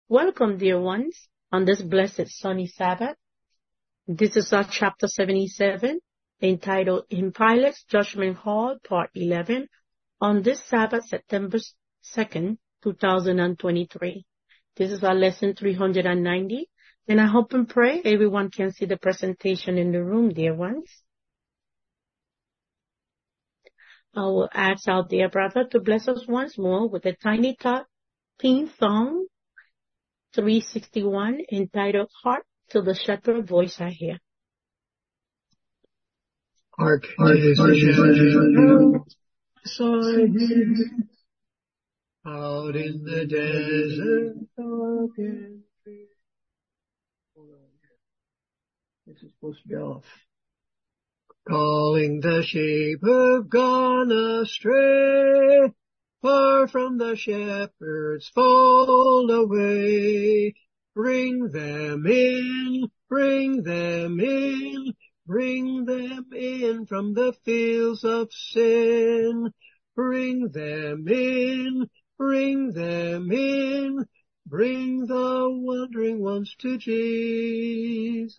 Welcome, dear ones, on this blessed sunny Sabbath. This is our chapter 77, entitled In Pilate's Judgment Hall, Part 11, on this Sabbath, September 2nd, 2023. This is our lesson 390, and I hope and pray everyone can see the presentation in the room, dear ones. I will ask our dear brother to bless us once more with a tiny tot theme song 361, entitled Hark to the Shepherd Voice I Hear. Hark to the shepherd out in the desert dark and free. Hold on here. This is supposed to be off. Calling the sheep who've gone astray, far from the shepherd's fold away. Bring them in, bring them in, bring them in from the fields of sin. Bring them in, bring them in, bring the wandering ones to Jesus.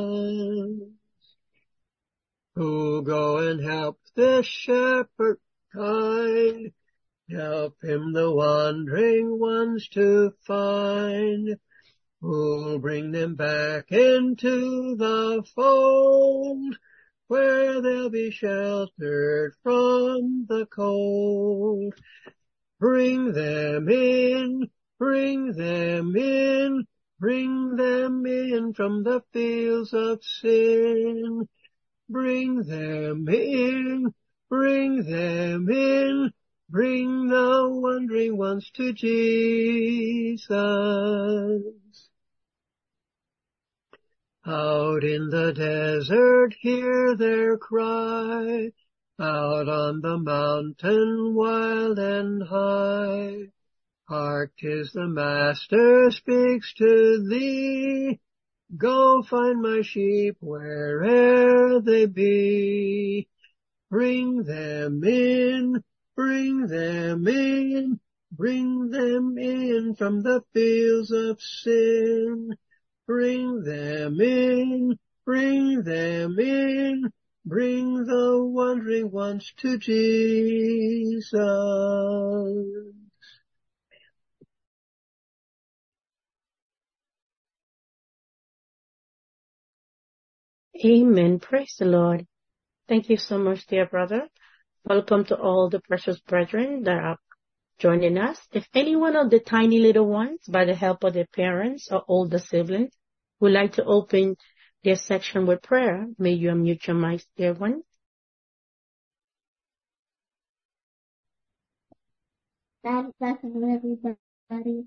Who go and help the shepherd kind, help him the wandering ones to find, who'll bring them back into the fold, where they'll be sheltered from the cold. Bring them in, bring them in, bring them in from the fields of sin. Bring them in, bring them in, bring the wandering ones to Jesus. Out in the desert hear their cry, out on the mountain wild and high. Hark, 'tis the Master speaks to thee, go find my sheep where'er they be. Bring them in, bring them in, bring them in from the fields of sin. Bring them in, bring them in, bring the wandering ones to Jesus. Amen. Praise the Lord. Thank you so much, dear brother. Welcome to all the precious brethren that are joining us. If any one of the tiny little ones, by the help of their parents or older siblings, would like to open their section with prayer, may you unmute your mics, dear one. God bless everybody.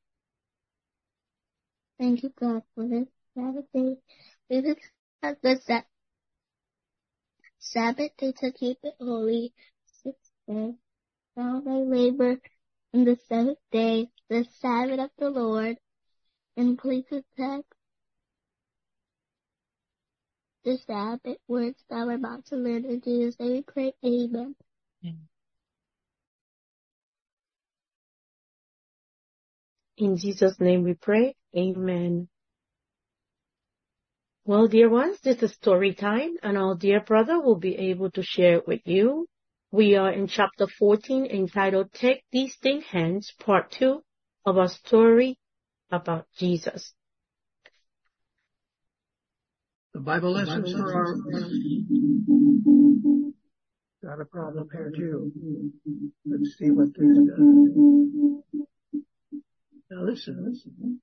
Thank you, God, for this Sabbath day. This is the Sabbath day to keep it holy. 6th day. Now they labor in the 7th day, the Sabbath of the Lord. And please protect the Sabbath words that we're about to learn in Jesus' name. We pray, amen. In Jesus' name we pray, amen. Well, dear ones, this is story time, and our dear brother will be able to share it with you. We are in chapter 14, entitled Take These Things Hence, part 2 of our story about Jesus. The Bible lessons for our... Got a problem here too. Let's see what this does. Now listen.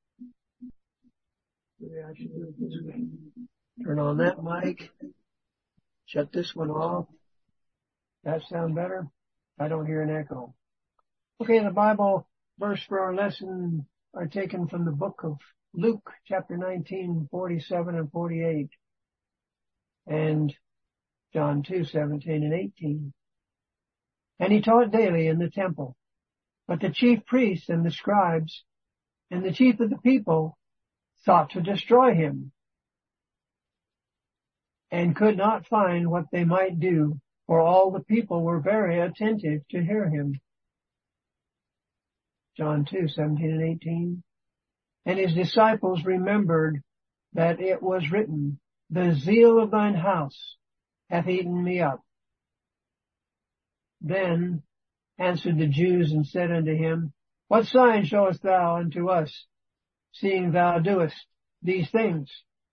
Maybe I should do it this way. Turn on that mic. Shut this one off. That sound better? I don't hear an echo. Okay, the Bible verse for our lesson are taken from the book of Luke, chapter 19, 47 and 48, and John 2, 17 and 18. And he taught daily in the temple. But the chief priests and the scribes and the chief of the people sought to destroy him, and could not find what they might do, for all the people were very attentive to hear him. John 2, 17 and 18. And his disciples remembered that it was written, the zeal of thine house hath eaten me up. Then answered the Jews and said unto him, what sign showest thou unto us, seeing thou doest these things?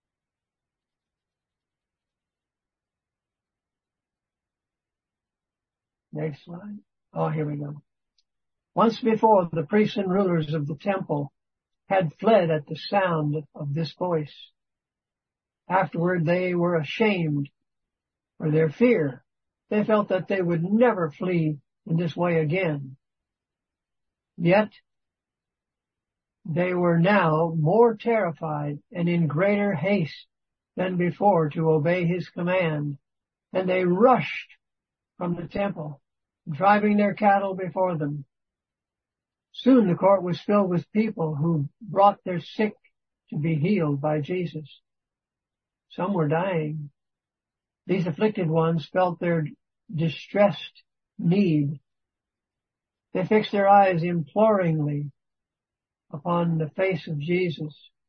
Next slide. Oh, here we go. Once before, the priests and rulers of the temple had fled at the sound of this voice. Afterward, they were ashamed for their fear. They felt that they would never flee in this way again. Yet, they were now more terrified and in greater haste than before to obey his command, and they rushed from the temple, driving their cattle before them. Soon the court was filled with people who brought their sick to be healed by Jesus. Some were dying. These afflicted ones felt their distressed need. They fixed their eyes imploringly upon the face of Jesus,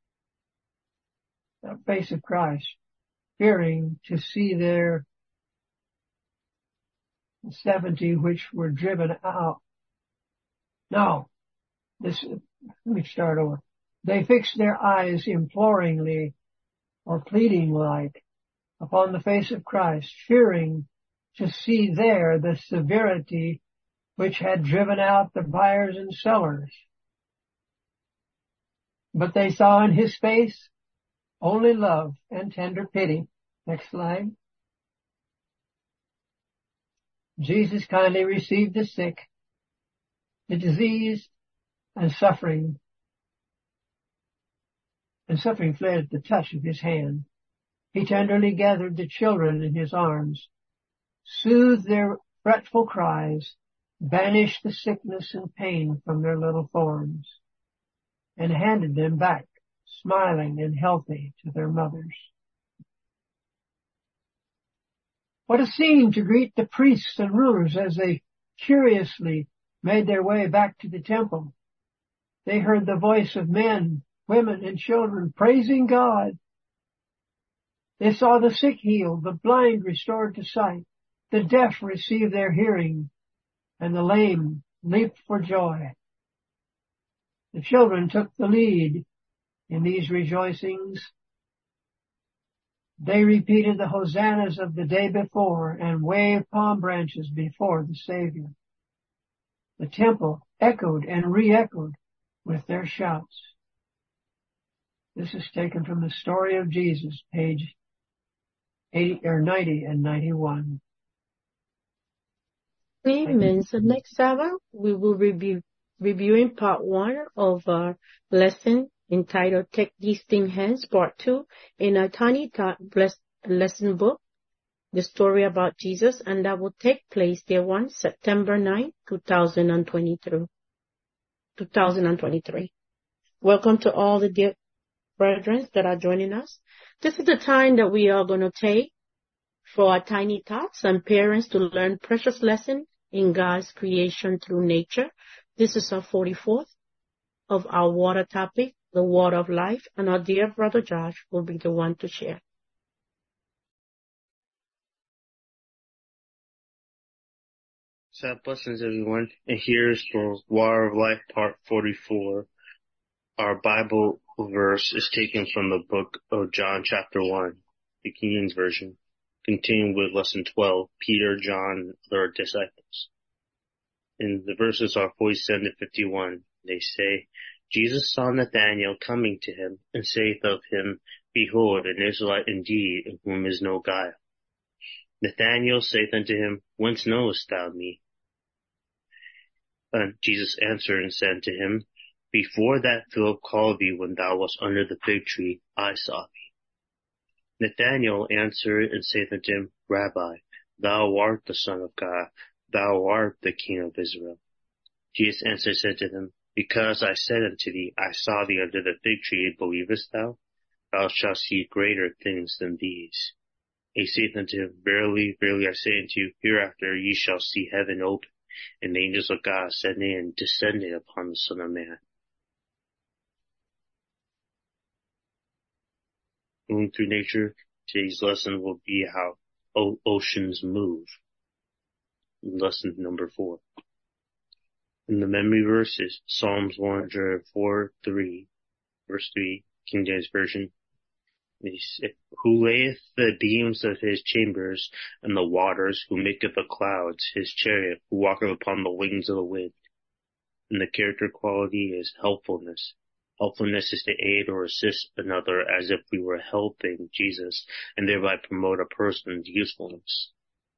the face of Christ, fearing to see their 70 which were driven out. No, let me start over. They fixed their eyes imploringly or pleading like upon the face of Christ, fearing to see there the severity which had driven out the buyers and sellers. But they saw in his face only love and tender pity. Next slide. Jesus kindly received the sick, the diseased, and suffering fled at the touch of his hand. He tenderly gathered the children in his arms, soothed their fretful cries, banished the sickness and pain from their little forms, and handed them back, smiling and healthy, to their mothers. What a scene to greet the priests and rulers as they curiously made their way back to the temple. They heard the voice of men, women, and children praising God. They saw the sick healed, the blind restored to sight, the deaf receive their hearing, and the lame leaped for joy. The children took the lead in these rejoicings. They repeated the hosannas of the day before and waved palm branches before the Savior. The temple echoed and re-echoed with their shouts. This is taken from the story of Jesus, page 90 and 91. Amen. So next Sabbath, we will reviewing part 1 of our lesson entitled Take These Things Hence, part 2, in our Tiny Tot lesson book, the story about Jesus, and that will take place day 1, September 9, 2023. Welcome to all the dear brethren that are joining us. This is the time that we are going to take for our tiny tots and parents to learn precious lesson in God's creation through nature. This is our 44th of our water topic, the water of life, and our dear brother Josh will be the one to share. So blessings everyone, and here's for Water of Life part 44. Our Bible verse is taken from the book of John chapter 1, the King James Version, continuing with lesson 12, Peter, John, and other disciples. And the verses are 47 to 51. They say, Jesus saw Nathanael coming to him, and saith of him, Behold, an Israelite indeed, in whom is no guile. Nathanael saith unto him, Whence knowest thou me? And Jesus answered and said unto him, Before that Philip called thee when thou wast under the fig tree, I saw thee. Nathanael answered and saith unto him, Rabbi, thou art the Son of God, thou art the King of Israel. Jesus answered and said to him, Because I said unto thee, I saw thee under the fig tree, believest thou? Thou shalt see greater things than these. And he saith unto him, Verily, verily, I say unto you, hereafter ye shall see heaven open, and the angels of God ascending and descending upon the Son of Man. Moving through nature, today's lesson will be how oceans move. Lesson number 4. And the memory verse is Psalms 104:3, verse 3, King James Version. Who layeth the beams of his chambers in the waters, who maketh the clouds his chariot, who walketh upon the wings of the wind. And the character quality is helpfulness. Helpfulness is to aid or assist another as if we were helping Jesus, and thereby promote a person's usefulness.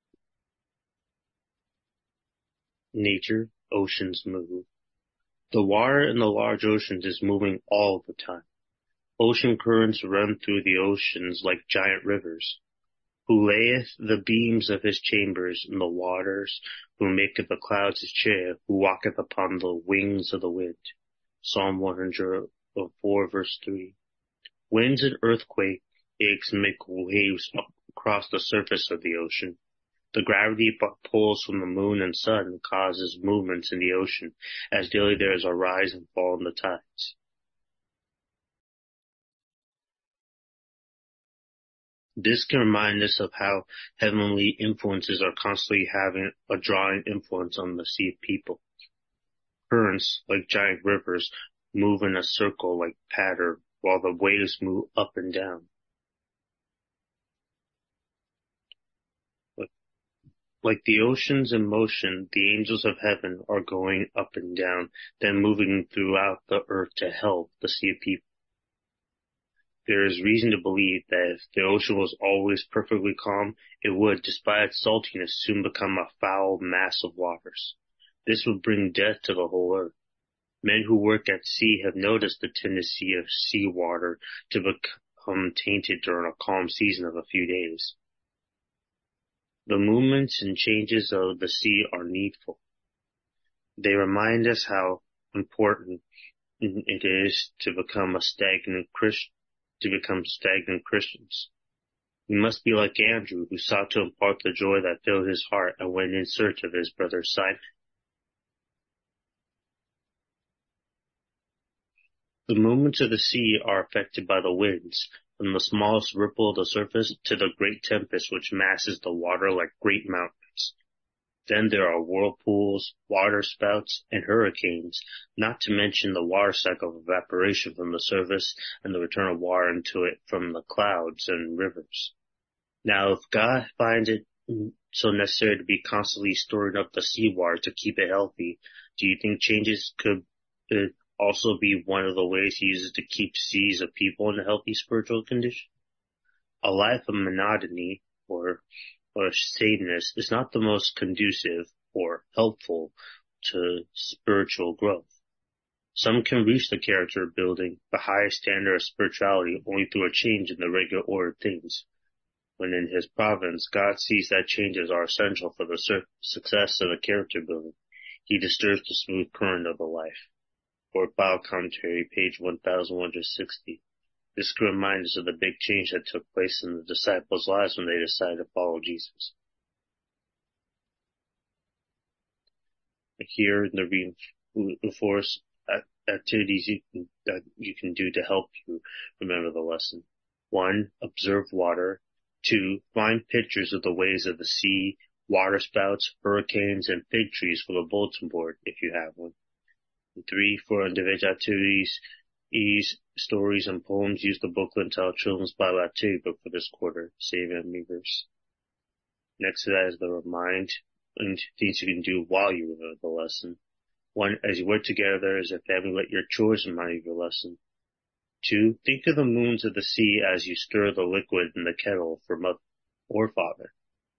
Nature, oceans move. The water in the large oceans is moving all the time. Ocean currents run through the oceans like giant rivers. Who layeth the beams of his chambers in the waters, who maketh the clouds his chariot, who walketh upon the wings of the wind. Psalm 104, verse 3. Winds and earthquakes make waves across the surface of the ocean. The gravity pulls from the moon and sun causes movements in the ocean, as daily there is a rise and fall in the tides. This can remind us of how heavenly influences are constantly having a drawing influence on the sea of people. Currents, like giant rivers, move in a circle like pattern, while the waves move up and down. Like the oceans in motion, the angels of heaven are going up and down, then moving throughout the earth to help the sea of people. There is reason to believe that if the ocean was always perfectly calm, it would, despite its saltiness, soon become a foul mass of waters. This would bring death to the whole earth. Men who work at sea have noticed the tendency of seawater to become tainted during a calm season of a few days. The movements and changes of the sea are needful. They remind us how important it is to become stagnant Christians. We must be like Andrew, who sought to impart the joy that filled his heart and went in search of his brother Simon. The movements of the sea are affected by the winds, from the smallest ripple of the surface to the great tempest which masses the water like great mountains. Then there are whirlpools, waterspouts, and hurricanes, not to mention the water cycle of evaporation from the surface and the return of water into it from the clouds and rivers. Now, if God finds it so necessary to be constantly storing up the seawater to keep it healthy, do you think changes could also be one of the ways he uses to keep seas of people in a healthy spiritual condition? A life of monotony or sadness is not the most conducive or helpful to spiritual growth. Some can reach the character building, the highest standard of spirituality, only through a change in the regular order of things. When in his providence, God sees that changes are essential for the success of the character building, he disturbs the smooth current of the life. Or Bible Commentary, page 1160. This could remind us of the big change that took place in the disciples' lives when they decided to follow Jesus. Here in the reinforce activities that you can do to help you remember the lesson. 1. Observe water. 2. Find pictures of the waves of the sea, waterspouts, hurricanes, and fig trees for the bulletin board if you have one. 3. For individual activities, stories, and poems, use the booklet entitled Children's Bible Activity Book for this quarter, Save Memory Verse. Next to that is the remind and things you can do while you remember the lesson. 1. As you work together as a family, let your chores remind you of your lesson. 2. Think of the moons of the sea as you stir the liquid in the kettle for mother or father.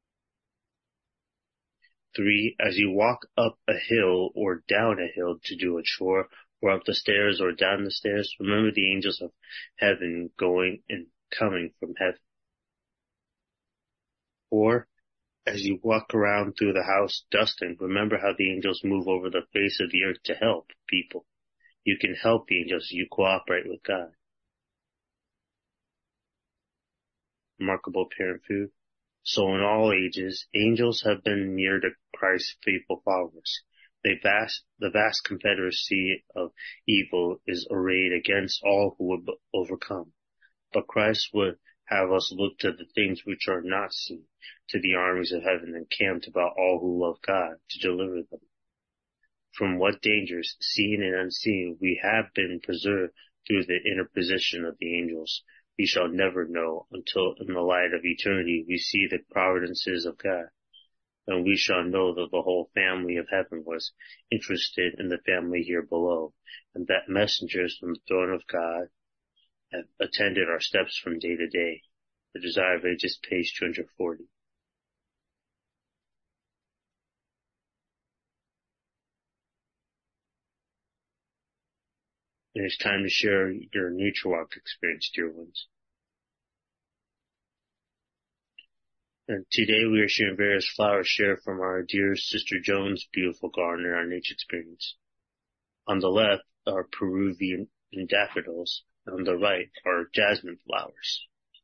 3. As you walk up a hill or down a hill to do a chore, or up the stairs or down the stairs, remember the angels of heaven going and coming from heaven. 4. As you walk around through the house dusting, remember how the angels move over the face of the earth to help people. You can help the angels as you cooperate with God. Remarkable parenthood. So in all ages, angels have been near to Christ's faithful followers. The vast confederacy of evil is arrayed against all who would overcome. But Christ would have us look to the things which are not seen, to the armies of heaven encamped about all who love God, to deliver them. From what dangers, seen and unseen, we have been preserved through the interposition of the angels, we shall never know until in the light of eternity we see the providences of God. And we shall know that the whole family of heaven was interested in the family here below, and that messengers from the throne of God have attended our steps from day to day. The Desire of Ages, page 240. And it's time to share your nature walk experience, dear ones. And today we are sharing various flowers shared from our dear Sister Joan's beautiful garden in our nature experience. On the left are Peruvian daffodils, and on the right are jasmine flowers.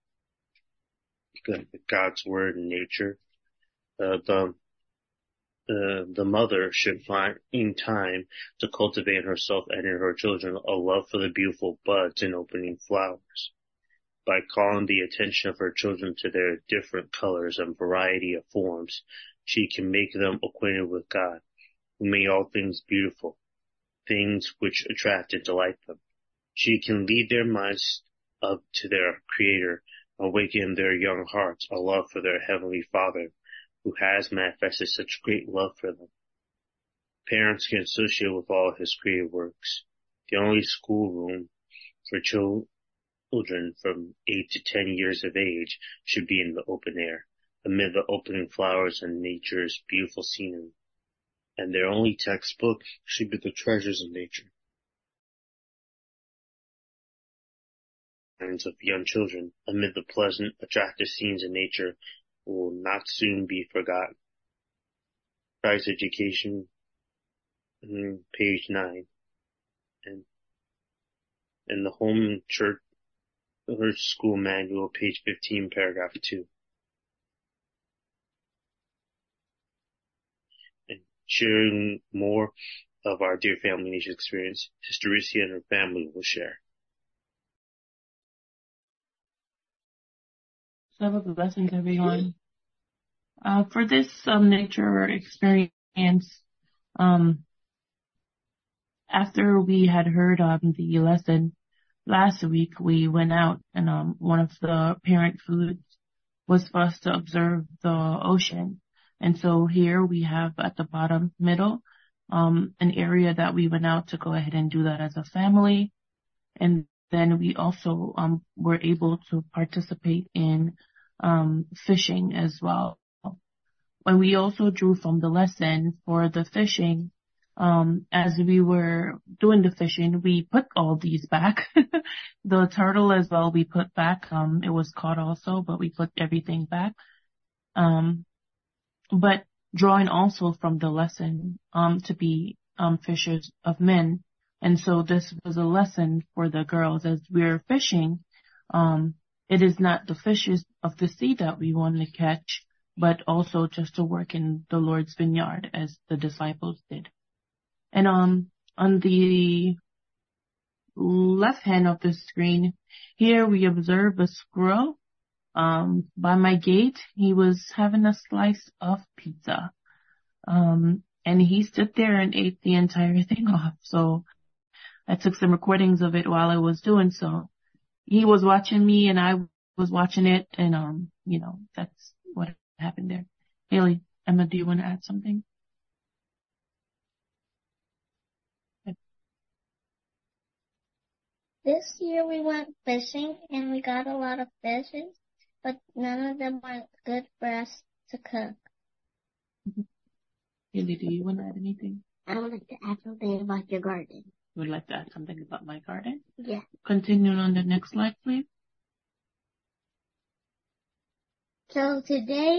God's word in nature. The mother should find in time to cultivate in herself and in her children a love for the beautiful buds and opening flowers. By calling the attention of her children to their different colors and variety of forms, she can make them acquainted with God, who made all things beautiful, things which attract and delight them. She can lead their minds up to their Creator, awaken in their young hearts a love for their Heavenly Father, who has manifested such great love for them. Parents can associate with all His created works. The only schoolroom for children from 8 to 10 years of age should be in the open air, amid the opening flowers and nature's beautiful scenery. And their only textbook should be the treasures of nature. Minds of young children, amid the pleasant, attractive scenes of nature, will not soon be forgotten. Christ Education, page 9, and the Home Church School Manual, page 15, paragraph 2. And sharing more of our dear family nature experience, Sister Riccia and her family will share. Several blessings, everyone. For this nature experience, after we had heard the lesson last week, we went out and one of the parent foods was for us to observe the ocean. And so here we have at the bottom middle an area that we went out to go ahead and do that as a family. And then we also were able to participate in fishing as well. When we also drew from the lesson for the fishing, as we were doing the fishing, we put all these back. The turtle as well we put back. It was caught also, but we put everything back. But drawing also from the lesson to be fishers of men. And so this was a lesson for the girls as we're fishing. It is not the fishes of the sea that we want to catch, but also just to work in the Lord's vineyard as the disciples did. And on the left hand of the screen, here we observe a squirrel. By my gate, he was having a slice of pizza. And he stood there and ate the entire thing off. So I took some recordings of it while I was doing so. He was watching me and I was watching it, and that's what happened there. Haley, Emma, do you want to add something? This year we went fishing and we got a lot of fishes, but none of them were good for us to cook. Haley, do you want to add anything? I would like to add something about your garden. You would like to add something about my garden? Yeah. Continuing on the next slide, please. So today,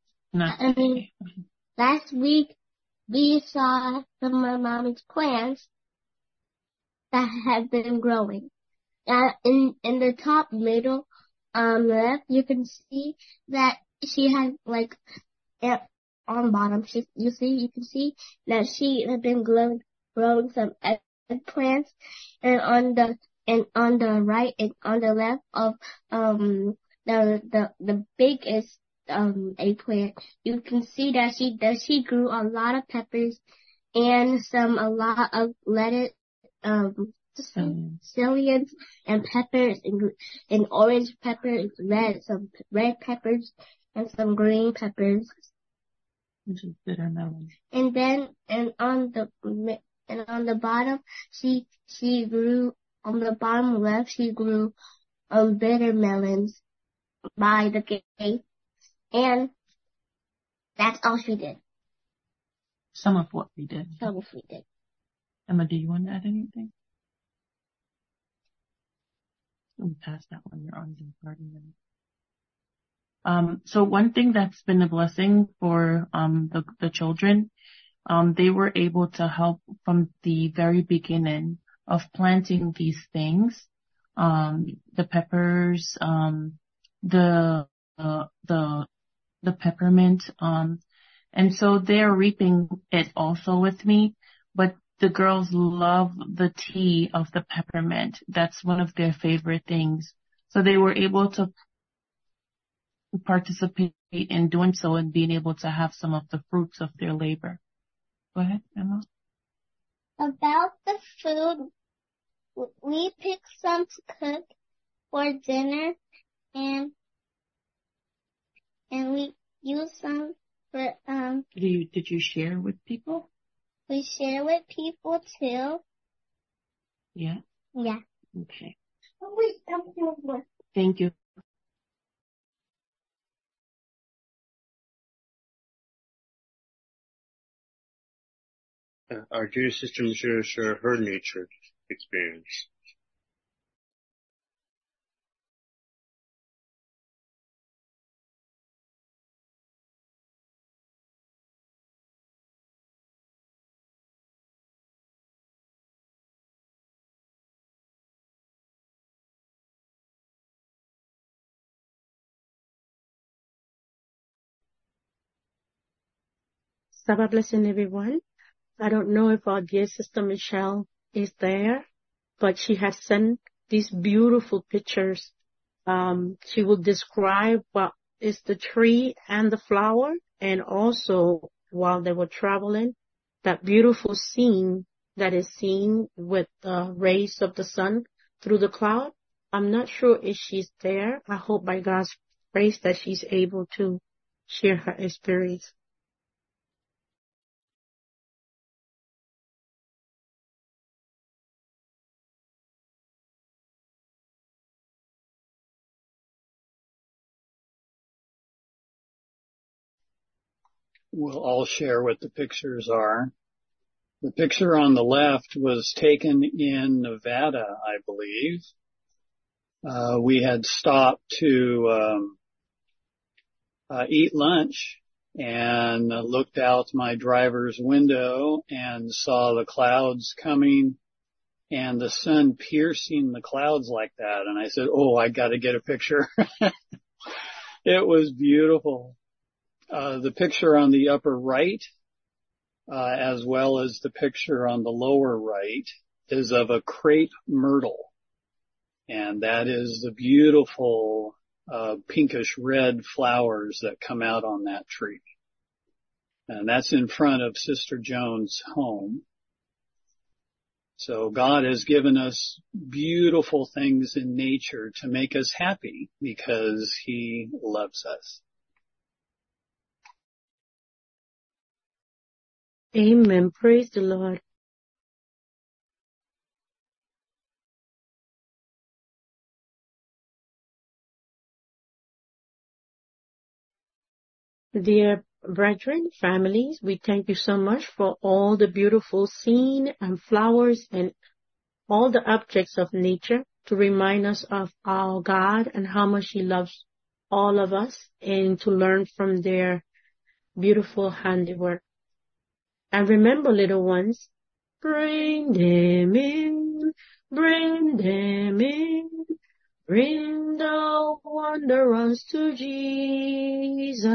last week, we saw some of my mommy's plants that have been growing. In the top middle, left, you can see that she has on bottom, you can see that she had been growing some eggplants, and on the and on the right and on the left of the biggest eggplant, you can see that she grew a lot of peppers and a lot of lettuce, scallions and peppers and orange peppers, some red peppers and some green peppers. Which is bitter melon. And on the bottom, she grew, on the bottom left, she grew bitter melons by the gate. And that's all she did. Some of what we did. Some of we did. Emma, do you want to add anything? Let me pass that one. You're on the garden. So one thing that's been a blessing for the children, they were able to help from the very beginning of planting these things, the peppers, the peppermint, and so they're reaping it also with me. But the girls love the tea of the peppermint. That's one of their favorite things. So they were able to participate in doing so and being able to have some of the fruits of their labor. Go ahead, Emma. About the food, we picked some to cook for dinner, and we used some for Did you share with people? We share with people too. Yeah. Yeah. Okay. Oh, wait, more. Thank you. Our dear sister Michelle share her nature experience. Sabbath blessing, everyone. I don't know if our dear sister Michelle is there, but she has sent these beautiful pictures. She will describe what is the tree and the flower, and also while they were traveling, that beautiful scene that is seen with the rays of the sun through the cloud. I'm not sure if she's there. I hope by God's grace that she's able to share her experience. We'll all share what the pictures are. The picture on the left was taken in Nevada, I believe. We had stopped to eat lunch and looked out my driver's window and saw the clouds coming and the sun piercing the clouds like that. And I said, oh, I got to get a picture. It was beautiful. The picture on the upper right, as well as the picture on the lower right, is of a crepe myrtle. And that is the beautiful pinkish red flowers that come out on that tree. And that's in front of Sister Joan's home. So God has given us beautiful things in nature to make us happy because He loves us. Amen. Praise the Lord. Dear brethren, families, we thank you so much for all the beautiful scene and flowers and all the objects of nature to remind us of our God and how much He loves all of us and to learn from their beautiful handiwork. And remember, little ones, bring them in, bring them in, bring the wanderers to Jesus.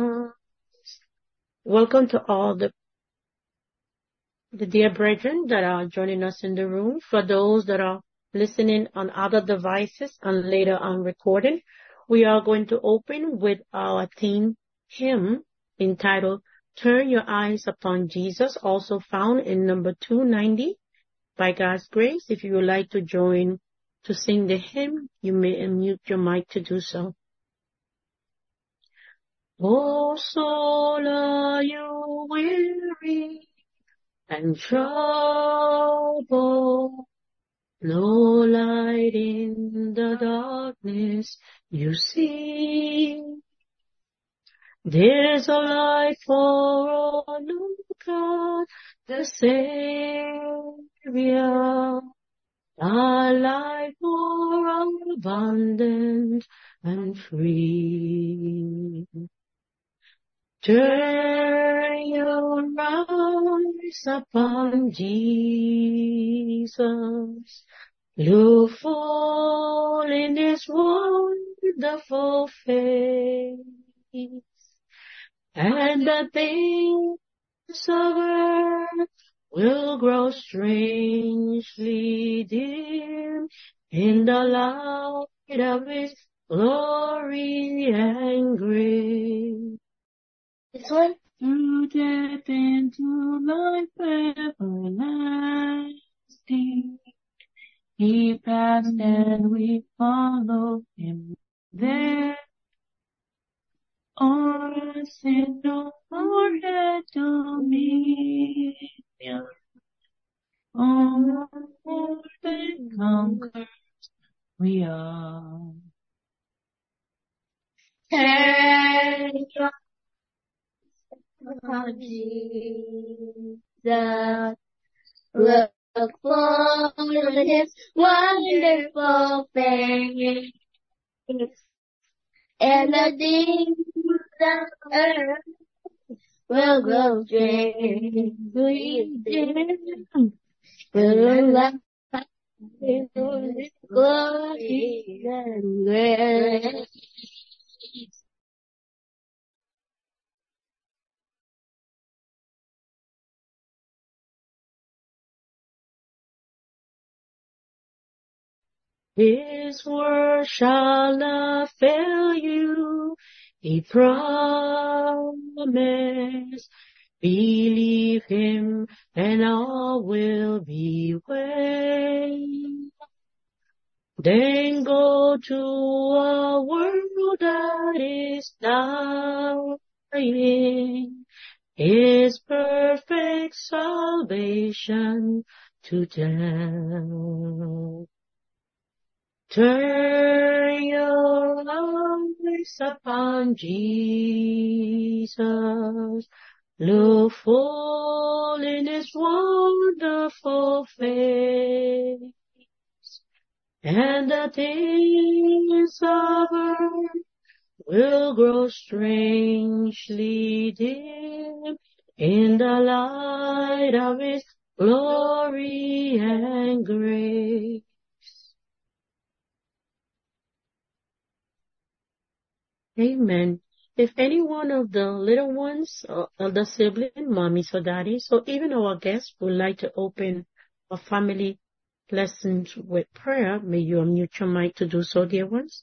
Welcome to all the dear brethren that are joining us in the room. For those that are listening on other devices and later on recording, we are going to open with our theme hymn entitled Turn Your Eyes Upon Jesus, also found in number 290. By God's grace, if you would like to join to sing the hymn, you may unmute your mic to do so. Oh, soul, are you weary and troubled? No light in the darkness you see. There's a light for all who God, the Savior, a life more abundant and free. Turn your eyes upon Jesus. Look full in His wonderful face, and the things of earth will grow strangely dim in the light of His glory and grace. This one? Through death into life everlasting, He passed and we follow Him there. Our sin no more had dominion. Oh, more than conquerors we are. Turn your eyes upon Jesus. Look for His wonderful face, and the things of earth will grow strangely dim. Will light in His glory and grace. His word shall not fail you, He promised. Believe Him and all will be well. Then go to a world that is dying, His perfect salvation to tell. Turn your eyes upon Jesus. Look full in His wonderful face, and the things of earth will grow strangely dim in the light of His glory and grace. Amen. If any one of the little ones, or the sibling, mommies or daddies, or even our guests would like to open a family lessons with prayer, may you unmute your mic to do so, dear ones.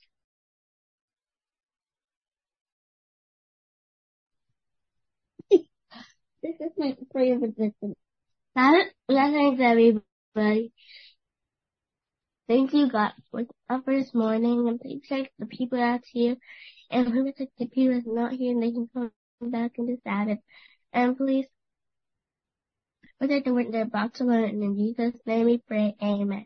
This is my prayer for this one. Blessings, everybody. Thank you, God, for this morning, and please check the people that's here, and please check the people that's not here, and they can come back into Sabbath. And please protect the word they're about to learn, and in Jesus' name we pray, amen.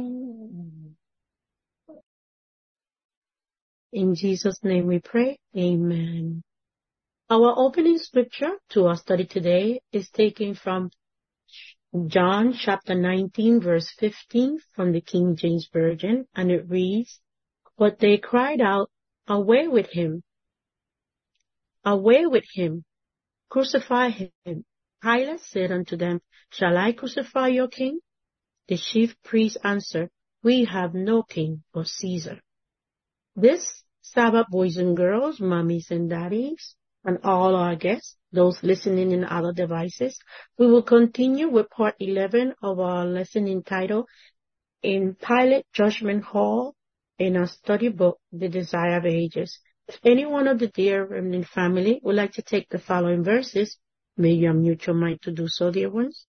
In Jesus' name we pray, amen. Our opening scripture to our study today is taken from John chapter 19 verse 15 from the King James Version, and it reads, But they cried out, Away with him! Away with him! Crucify him! Pilate said unto them, Shall I crucify your king? The chief priests answered, We have no king but Caesar. This Sabbath, boys and girls, mommies and daddies, and all our guests, those listening in other devices, we will continue with part 11 of our lesson entitled in Pilate Judgment Hall in our study book, The Desire of Ages. If any one of the dear remnant family would like to take the following verses, may you unmute your mic to do so, dear ones.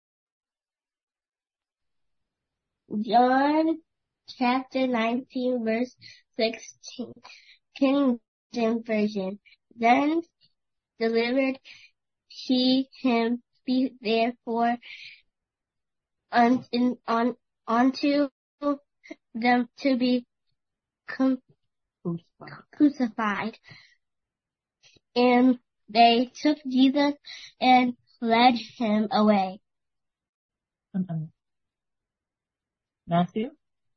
John chapter 19 verse 16, King James Version. Then delivered he him therefore unto them to be crucified. And they took Jesus and led him away. Matthew?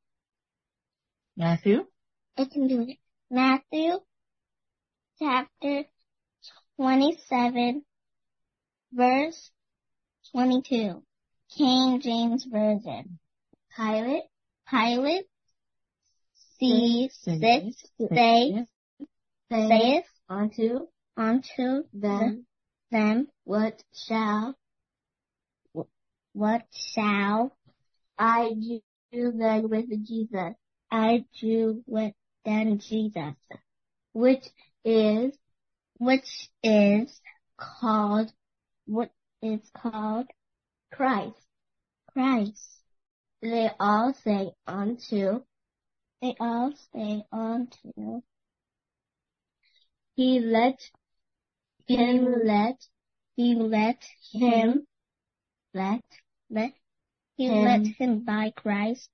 I can do it. Matthew chapter 27 verse 22. King James Version. Pilate saith unto them, what shall I do then with Jesus? I do with then Jesus, which is called Christ. They all say unto he let him by Christ.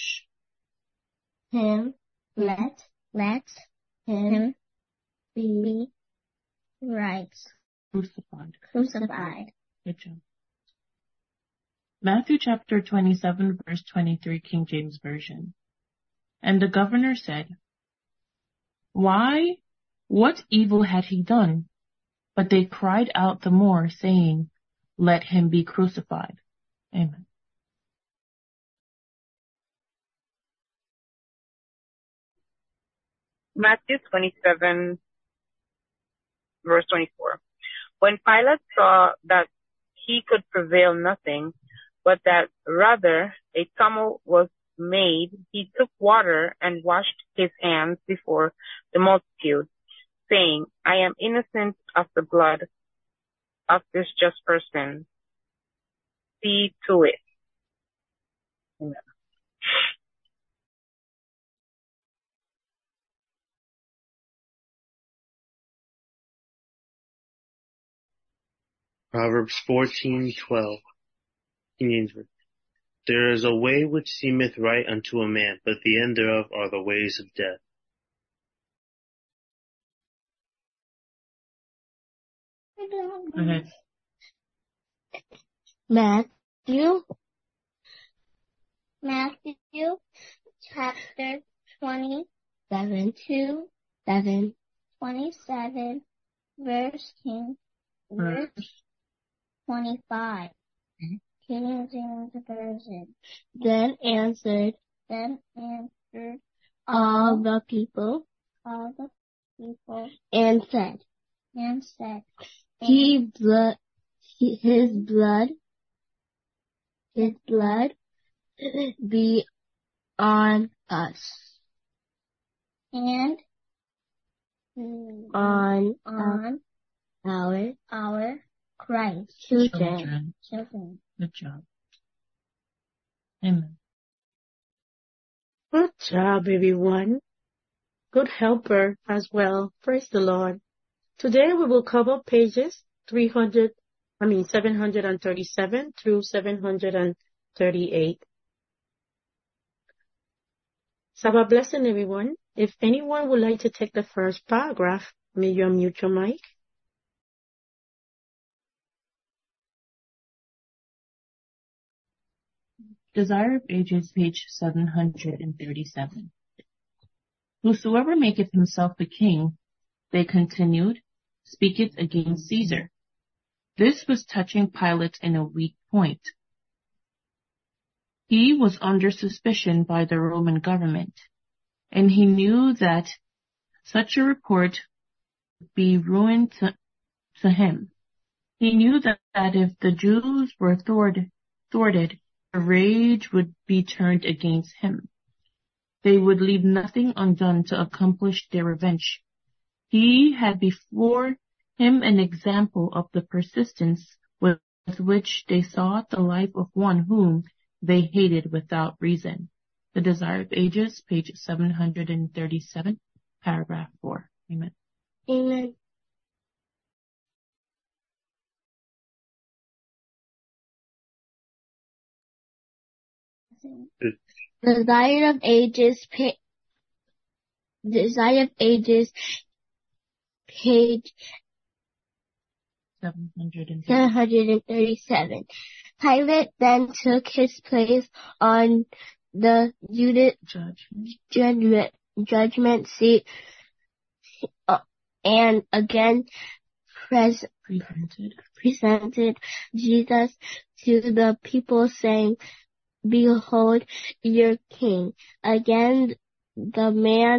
Let him be right. Crucified. Good job. Matthew chapter 27 verse 23, King James Version. And the governor said, Why? What evil had he done? But they cried out the more, saying, Let him be crucified. Amen. Matthew 27, verse 24. When Pilate saw that he could prevail nothing, but that rather a tumult was made, he took water and washed his hands before the multitude, saying, I am innocent of the blood of this just person. See to it. Amen. Proverbs 14:12. King James Version. There is a way which seemeth right unto a man, but the end thereof are the ways of death. Go ahead. Matthew chapter 27 verse 25. King James Version. Then answered all the people and said, his blood be on us and on our Christ children. Good job. Amen. Good job, everyone. Good helper as well. Praise the Lord. Today we will cover pages 737 through 738. Sabbath blessing, everyone. If anyone would like to take the first paragraph, may you unmute your mic. Desire of Ages, page 737. Whosoever maketh himself a king, they continued, speaketh against Caesar. This was touching Pilate in a weak point. He was under suspicion by the Roman government, and he knew that such a report would be ruin to him. He knew that if the Jews were thwarted, rage would be turned against him. They would leave nothing undone to accomplish their revenge. He had before him an example of the persistence with which they sought the life of one whom they hated without reason. The Desire of Ages, page 737, paragraph 4. Amen. Amen. Desire of Ages, page 737. Pilate then took his place on the judgment seat and again presented Jesus to the people, saying, "Behold your king." Again the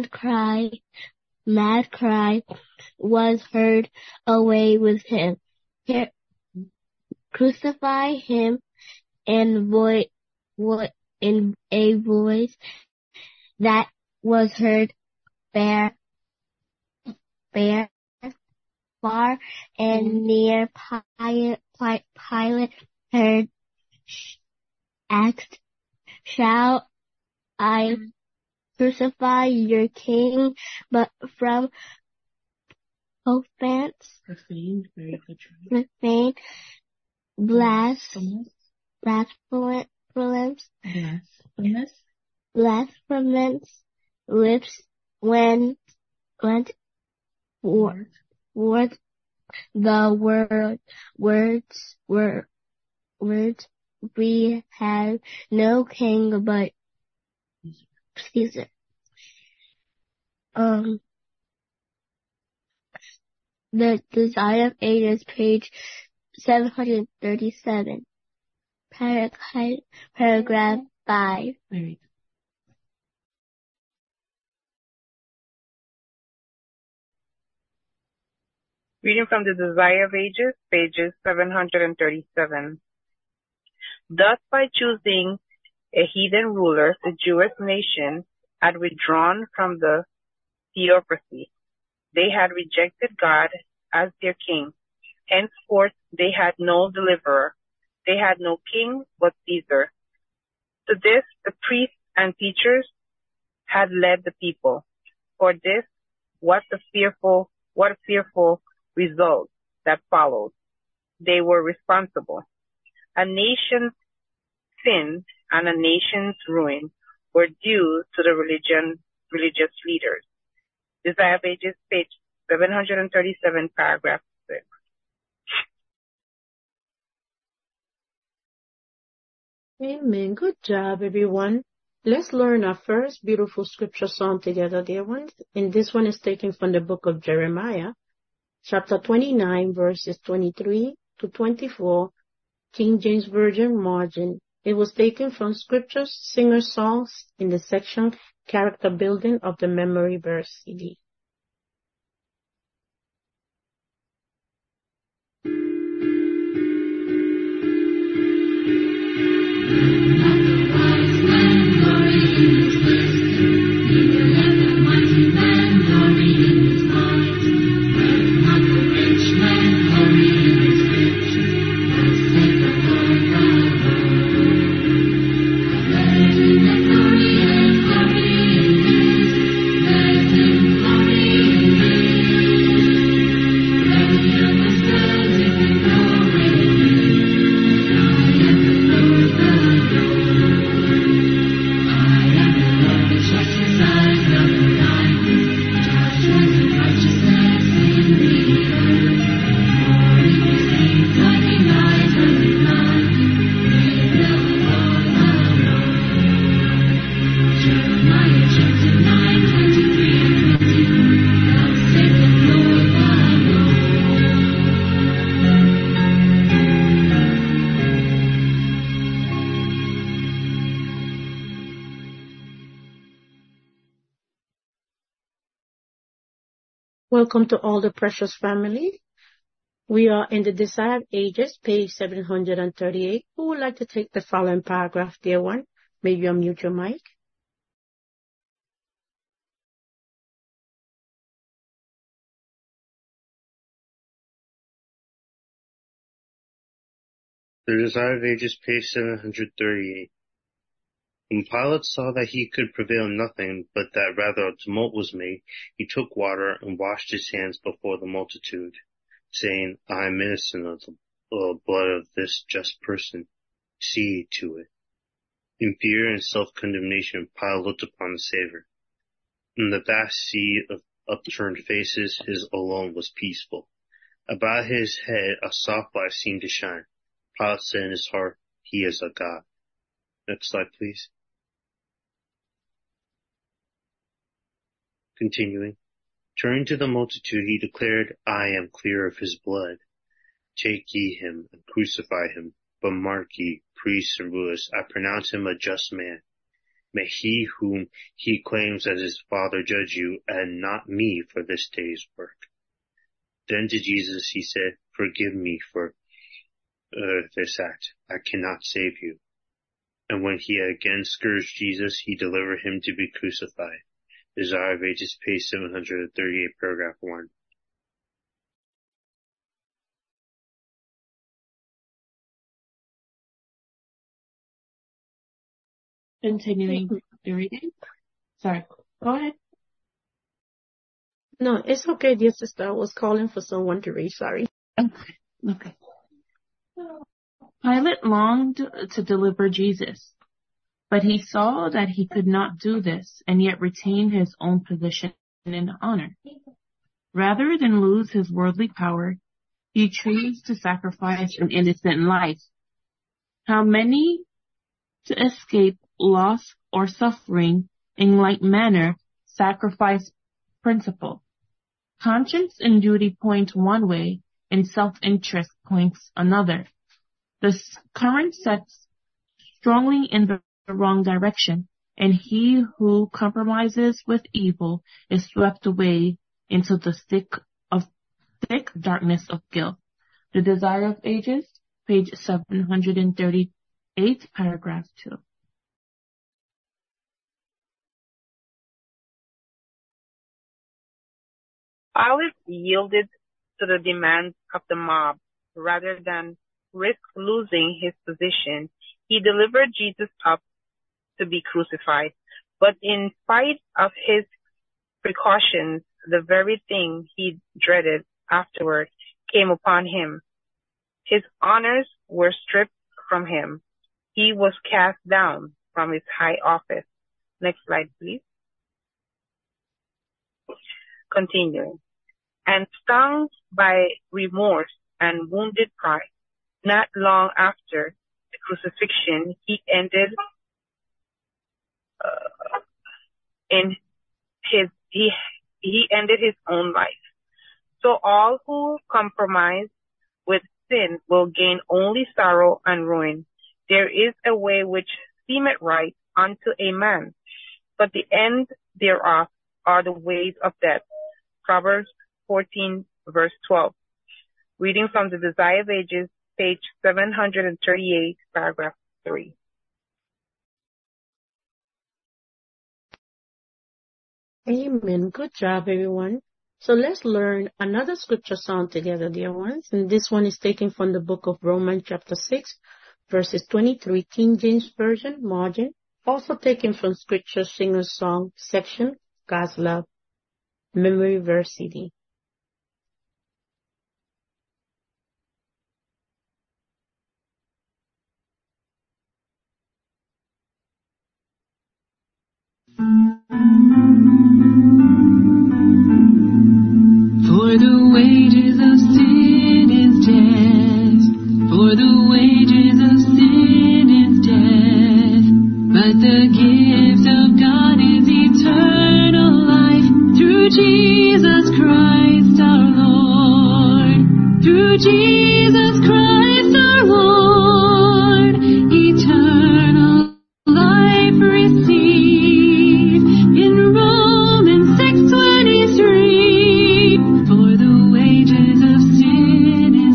mad cry was heard away with him. "Crucify him," in a voice that was heard far and near. Pilate heard asked, "Shall I crucify your king?" But from profane, blasphemous lips went forth the words, "We have no king but Caesar." The Desire of Ages, page 737, paragraph 5. Reading from the Desire of Ages, pages 737. Thus, by choosing a heathen ruler, the Jewish nation had withdrawn from the theocracy. They had rejected God as their king. Henceforth, they had no deliverer. They had no king but Caesar. To this, the priests and teachers had led the people. For this, what a fearful result that followed. They were responsible. A nation's sin and a nation's ruin were due to the religious leaders. Desire of Ages, page 737, paragraph 6. Amen. Good job, everyone. Let's learn our first beautiful scripture psalm together, dear ones. And this one is taken from the book of Jeremiah, chapter 29, verses 23 to 24, King James Version margin. It was taken from Scriptures, Singer Songs in the section Character Building of the Memory Verse CD. Welcome to all the precious family. We are in the Desired Ages, page 738. Who would like to take the following paragraph, dear one? May you unmute your mic? The Desired Ages, page 738. When Pilate saw that he could prevail nothing, but that rather a tumult was made, he took water and washed his hands before the multitude, saying, I am innocent of the blood of this just person. See to it. In fear and self-condemnation, Pilate looked upon the Savior. In the vast sea of upturned faces, his alone was peaceful. About his head a soft light seemed to shine. Pilate said in his heart, He is a God. Next slide, please. Continuing. Turning to the multitude, he declared, I am clear of his blood. Take ye him and crucify him. But mark ye, priests and rulers, I pronounce him a just man. May he whom he claims as his Father judge you, and not me for this day's work. Then to Jesus he said, Forgive me for this act. I cannot save you. And when he had again scourged Jesus, he delivered him to be crucified. Desire of Ages, page 738, paragraph 1. Continuing the reading. Sorry, go ahead. No, it's okay, dear sister. I was calling for someone to read. Sorry. Okay. Pilate longed to deliver Jesus, but he saw that he could not do this and yet retain his own position and honor. Rather than lose his worldly power, he chose to sacrifice an innocent life. How many, to escape loss or suffering, in like manner sacrifice principle? Conscience and duty point one way, and self-interest points another. The current sets strongly in the wrong direction, and he who compromises with evil is swept away into the thick darkness of guilt. The Desire of Ages, page 738, paragraph 2. Pilate yielded to the demands of the mob rather than risk losing his position. He delivered Jesus up to be crucified, but in spite of his precautions, the very thing he dreaded afterward came upon him. His honors were stripped from him. He was cast down from his high office. Next slide, please. Continuing. And stung by remorse and wounded pride, not long after the crucifixion, he ended his own life. So all who compromise with sin will gain only sorrow and ruin. There is a way which seemeth right unto a man, but the end thereof are the ways of death. Proverbs 14, verse 12. Reading from the Desire of Ages, page 738, paragraph 3. Amen. Good job, everyone. So let's learn another scripture song together, dear ones. And this one is taken from the book of Romans, chapter 6, verses 23, King James Version, margin. Also taken from Scripture Singer Song section, God's Love, Memory Verse CD. For the wages of sin is death. For the wages of sin is death. But the gift of God is eternal life through Jesus Christ our Lord. Through Jesus Christ our Lord. Eternal life receive in Romans 6:23. For the wages of sin is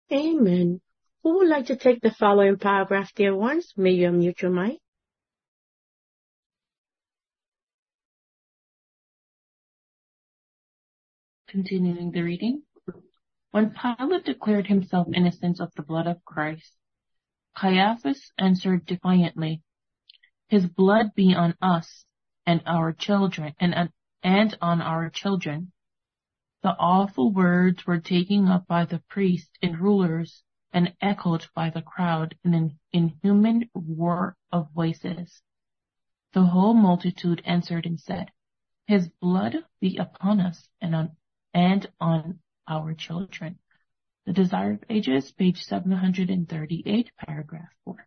Amen. Who would like to take the following paragraph, dear ones? May you unmute your mic. Continuing the reading. When Pilate declared himself innocent of the blood of Christ, Caiaphas answered defiantly, "His blood be on us and our children, and on our children." The awful words were taken up by the priests and rulers and echoed by the crowd in an inhuman roar of voices. The whole multitude answered and said, "His blood be upon us and on our children." The Desire of Ages, page 738, paragraph 4.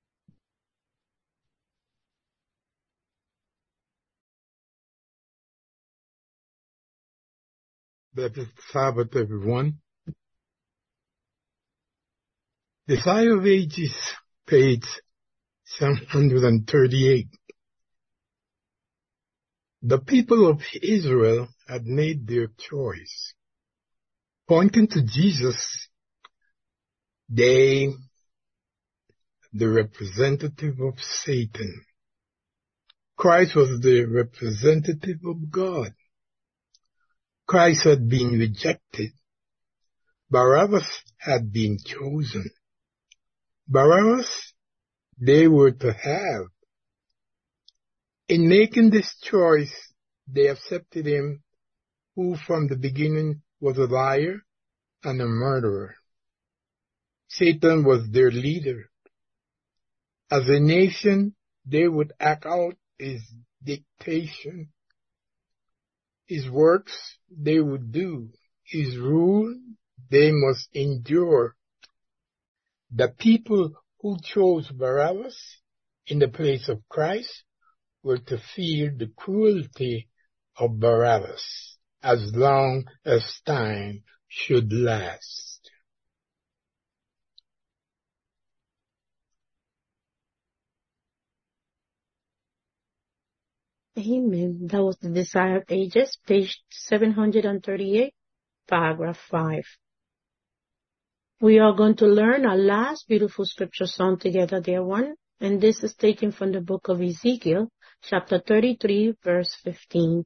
Blessed Sabbath, everyone. Desire of Ages, page 738. The people of Israel had made their choice. Pointing to Jesus, they, the representative of Satan. Christ was the representative of God. Christ had been rejected. Barabbas had been chosen. Barabbas they were to have. In making this choice, they accepted him who from the beginning was a liar and a murderer. Satan was their leader. As a nation, they would act out his dictation. His works they would do. His rule they must endure. The people who chose Barabbas in the place of Christ were to fear the cruelty of Barabbas as long as time should last. Amen. That was the Desire of Ages, page 738, paragraph 5. We are going to learn our last beautiful scripture song together, dear one, and this is taken from the book of Ezekiel, chapter 33, verse 15.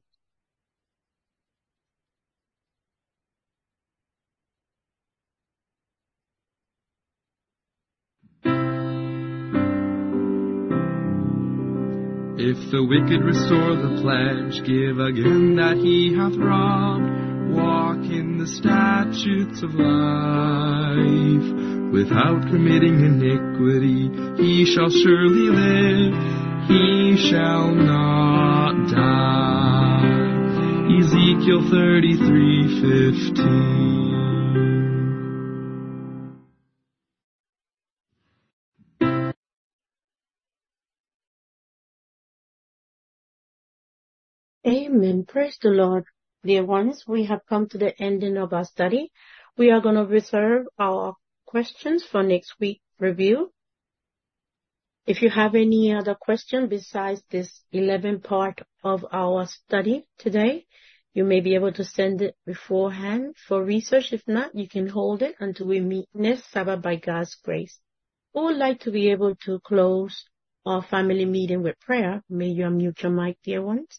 If the wicked restore the pledge, give again that he hath robbed, walk in the statutes of life, without committing iniquity, he shall surely live, he shall not die. Ezekiel 33:15. Amen. Praise the Lord. Dear ones, we have come to the ending of our study. We are going to reserve our questions for next week's review. If you have any other question besides this 11th part of our study today, you may be able to send it beforehand for research. If not, you can hold it until we meet next Sabbath by God's grace. Who would like to be able to close our family meeting with prayer? May you unmute your mic, dear ones.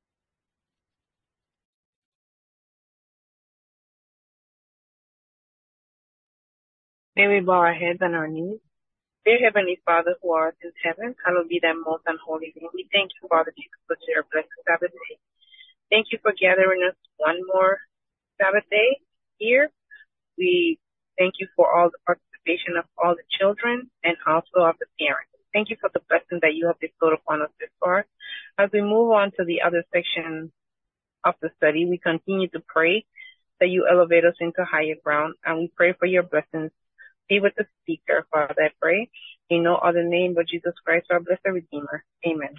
May we bow our heads on our knees. Dear Heavenly Father who art in heaven, hallowed be thy most and holy name. We thank you, Father Jesus, for your blessed Sabbath day. Thank you for gathering us one more Sabbath day here. We thank you for all the participation of all the children and also of the parents. Thank you for the blessing that you have bestowed upon us this far. As we move on to the other section of the study, we continue to pray that you elevate us into higher ground, and we pray for your blessings. Be with the speaker, Father, I pray. In no other name but Jesus Christ, our blessed Redeemer. Amen.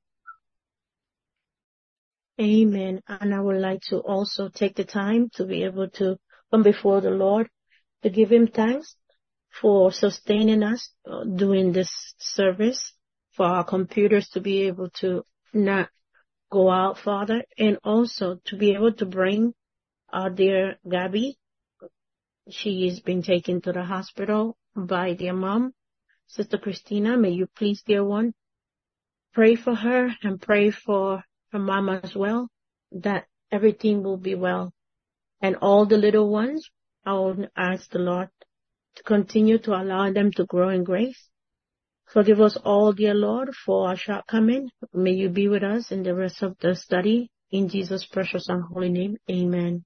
Amen. And I would like to also take the time to be able to come before the Lord to give him thanks for sustaining us during this service, for our computers to be able to not go out, Father, and also to be able to bring our dear Gabby She is being taken to the hospital by their mom. Sister Christina, may you please, dear one, pray for her and pray for her mom as well, that everything will be well. And all the little ones, I will ask the Lord to continue to allow them to grow in grace. Forgive us all, dear Lord, for our shortcoming. May you be with us in the rest of the study. In Jesus' precious and holy name, amen.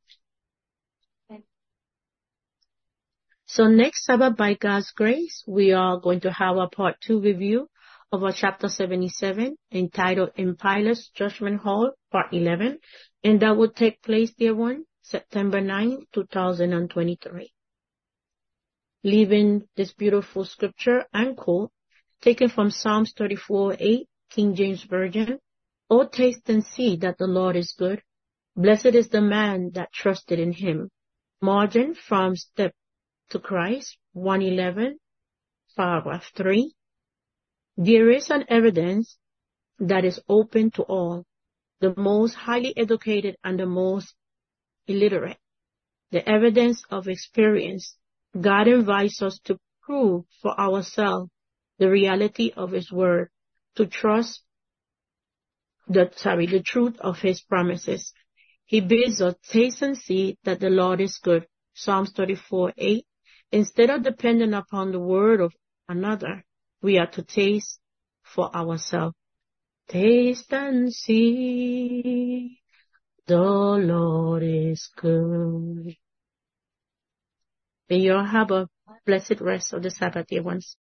So next Sabbath, by God's grace, we are going to have a part 2 review of our chapter 77, entitled In Pilate's Judgment Hall, part 11, and that will take place, dear one, September 9, 2023. Leaving this beautiful scripture and quote, taken from Psalms 34:8, King James Version. O taste and see that the Lord is good. Blessed is the man that trusted in him. Margin from Step to Christ, 111, paragraph 3. There is an evidence that is open to all, the most highly educated and the most illiterate. The evidence of experience. God invites us to prove for ourselves the reality of His word, to trust the truth of His promises. He bids us taste and see that the Lord is good. Psalms 34:8. Instead of depending upon the word of another, we are to taste for ourselves. Taste and see, the Lord is good. May you all have a blessed rest of the Sabbath, dear ones.